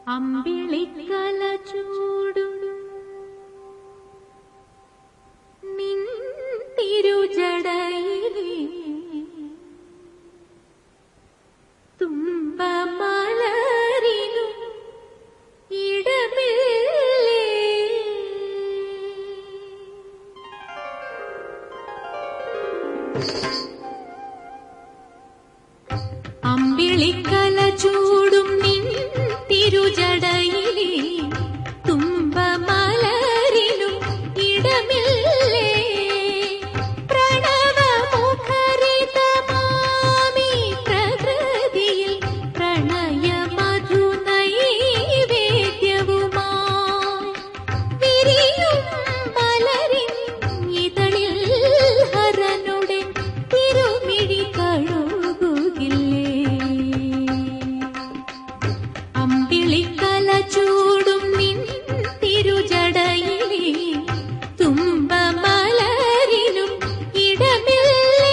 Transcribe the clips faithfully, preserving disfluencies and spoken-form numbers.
അമ്പിളിക്കല ചൂടും നിൻ തിരുജടയിലെ തുമ്പമലരിനും ഇടമില്ലേ. അമ്പിളിക്കല ചൂടും നിൻ തിരുജടയിലെ തുമ്പമലരിനും ഇടമില്ലേ. പ്രണവമുഖരിതമാമി പ്രകൃതിയിൽ പ്രണയമധുനൈവേദ്യവുമായി വിരിയും മലരിൻ ഇതളിൽ ഹരനുടെ തിരുമിഴി കഴുകുകില്ലേ. അമ്പിളിക്കല ചൂടും നിൻ തിരുജടയിലെ തുമ്പമലരിനും ഇടമില്ലേ.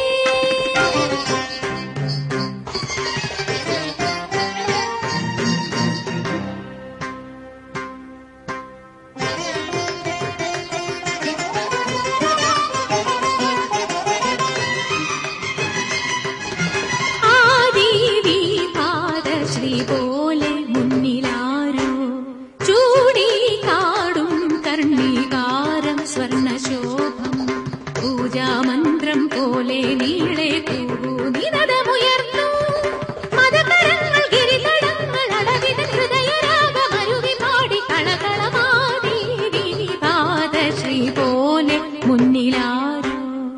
ആദിവിഭാതശ്രീ പോലെ മുന്നിലാരോ ചൂടി കാടും കർണികാരം സ്വർണശോഭം പൂജാമന്ത്രം പോലെ നീളെ പൂനിനദമുയർന്നു. മതകരങ്ങൾ ഗിരിതടങ്ങൾ അളവിന് ഹൃദയരാഗമരുവി പാടി കളകളമാടി വിഭാതശ്രീ പോലെ മുന്നിലാരോ.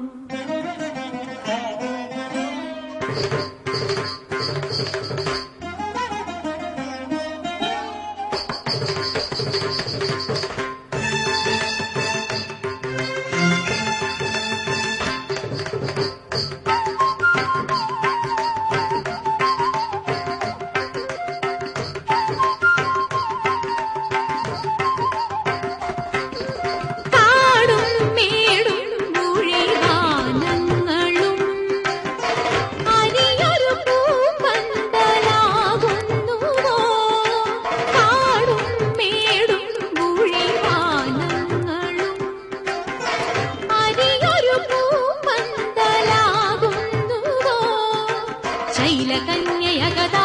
കാടും മേടും മുഴിവാനങ്ങളും അരിയൊരു പൂപ്പന്തലാകുന്നുവോ. കാടും മേടും മുഴിവാനങ്ങളും അരിയൊരു പൂപ്പന്തലാകുന്നുവോ. ശൈലകന്യയകത